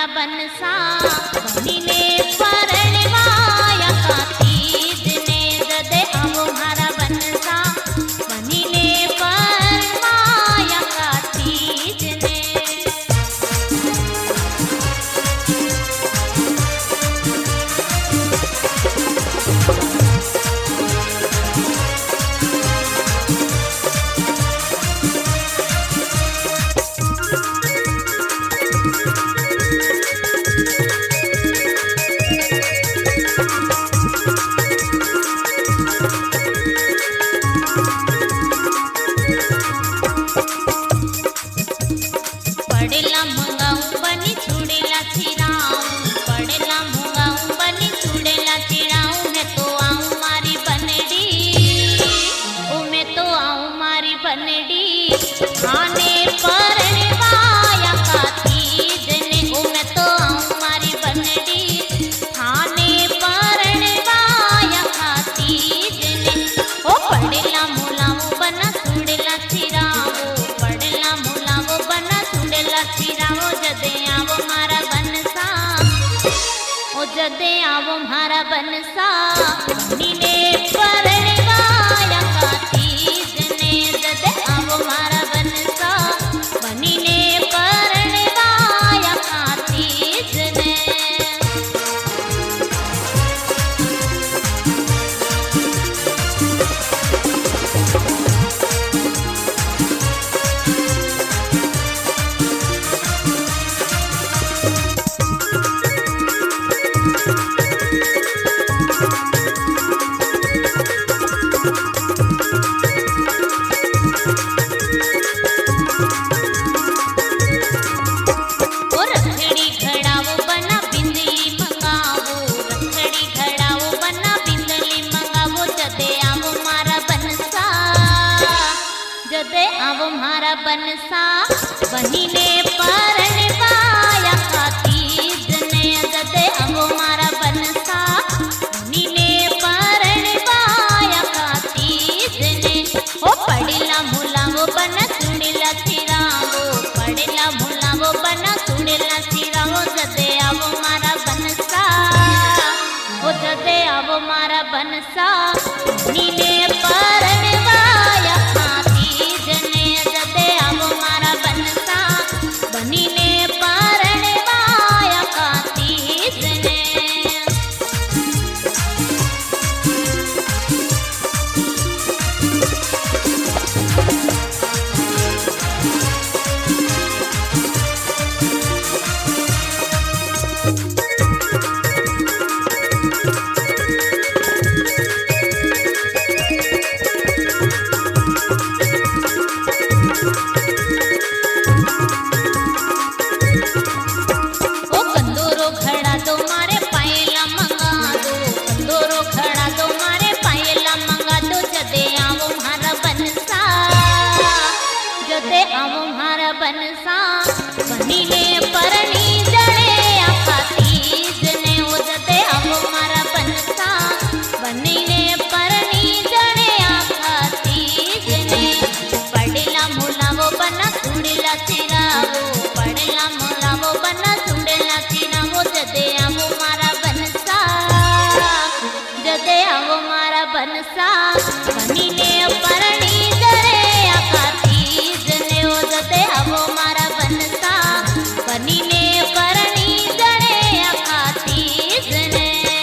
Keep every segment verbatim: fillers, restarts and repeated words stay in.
बनसा बनीने परणवाया का तीज ने जदे आवो मारा बनसा बनीने परणवाया का तीज ने। पड़ेला मंगाऊ बनी छुड़ेला चिराऊ पड़ेला मंगाऊ बनी छुड़ेला चिराऊ मैं तो आऊं मारी बनडी ओ मैं तो आऊं मारी बनडी खाने परणवाया का तीज ने ओ मैं तो आऊं मारी बनडी खाने परणवाया का तीज ने। ओ पड़ेला मुलाऊ बना छुड़ेला चिराऊ पड़ेला मुलाऊ बना छुड़ेला चिराऊ जदे आवो मारा बनसा ओ जदे आवो मारा बनसा बनीने परणवाया का तीज ने जदे आवो मारा बनसा बनीने परणवाया का तीज ने। जदे आवो मारा बनसा बनीने परणवाया का तीज ने जदे आवो मारा बनसा बनीने परणवाया का तीज ने। ओ पड़ेला मुलावो बना सुनेला चिरावो पड़ेला मुलावो बना सुनेला चिरावो जदे आवो मारा बनसा ओ जदे आवो मारा बनसा बनीने परणवाया का तीज ने जदे आवो मारा बनसा बनीने परणवाया का तीज ने। जदे आवो मारा बनसा बनीने परणी जड़े आका तीज ने ओ जदे आवो मारा बनसा बनीने परणी जड़े आका तीज ने। पड़ेला मुलावो बना सुड़ेला चिरावो पड़ेला मुलावो बना सुड़ेला चिरावो जदे आवो मारा बनसा जदे आवो मारा बनसा बनीने परणी जड़े आका तीज ने ओ जदे आवो मारा बनसा बनीने परणी जड़े आका तीज ने।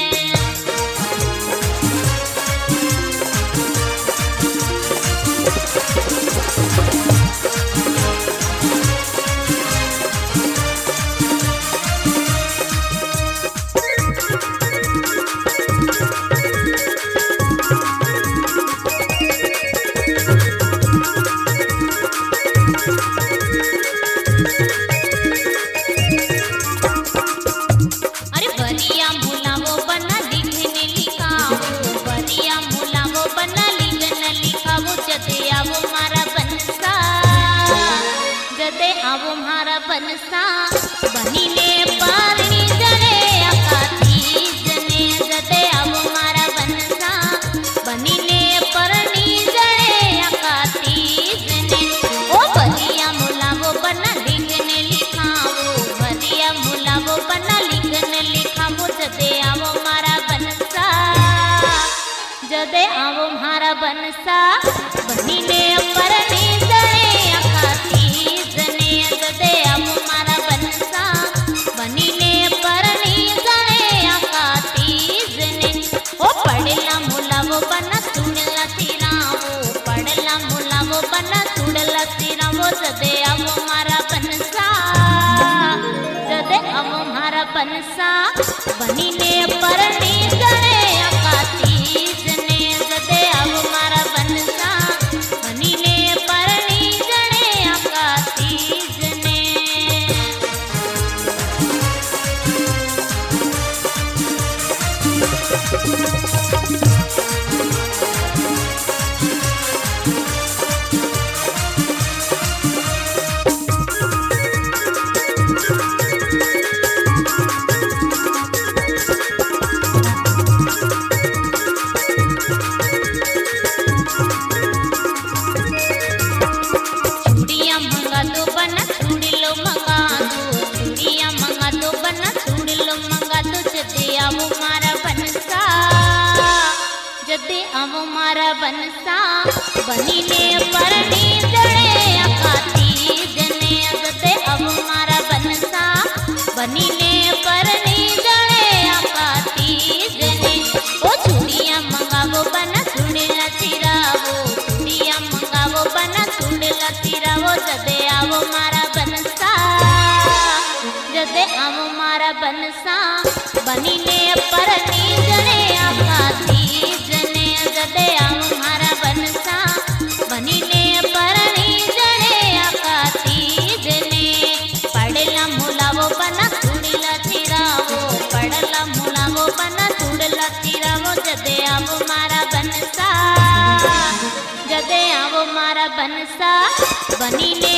जदे आवो मारा बनसा बनीने परणी जड़े आका तीज ने जदे आवो मारा बनसा बनीने परणी जड़े आका तीज ने। ओ बलिया मुलावो बना लिखने लिखावो बलिया मुलावो बनसा बनीने परनी जणे आकाती जने जदे अब मारा बनसा बनीने परनी जणे आकाती जने ओ पड़ला मुलावो बना सुनला तिरावो पड़ला मुलावो बना सुनला तिरावो जदे अब मारा बनसा जदे अब मारा बनसा बनीने परनी जणे आकाती जने जदे अब मारा बनसा बनीने परनी जणे आकाती जने चूड़िया मंगा दो बना चूड़ी लो मंगा दो चूड़िया मंगा दो बना चूड़ी लो मंगा दो जदे आवो मारा बनसा जदे आवो मारा बनसा बनीने परनी जणे आकाती जने जदे आवो मारा बनसा बनीने परनी जणे आकाती जने ओ चूड़िया मंगावो बना चूड़ी ला तिरावो चूड़िया मंगावो बना चूड़ी ला तिरावो जदे आवो मारा बनसा जदे आवो मारा बनसा बनीने परनी जणे आकाती जने जदे आवो मारा बनसा बनीने परनी जणे आकाती जने पड़ला मुलावो बना चूड़ी ला तिरावो पड़ला मुलावो बना चूड़ी ला तिरावो जदे आवो मारा बनसा जदे आवो मारा बनसा बनीने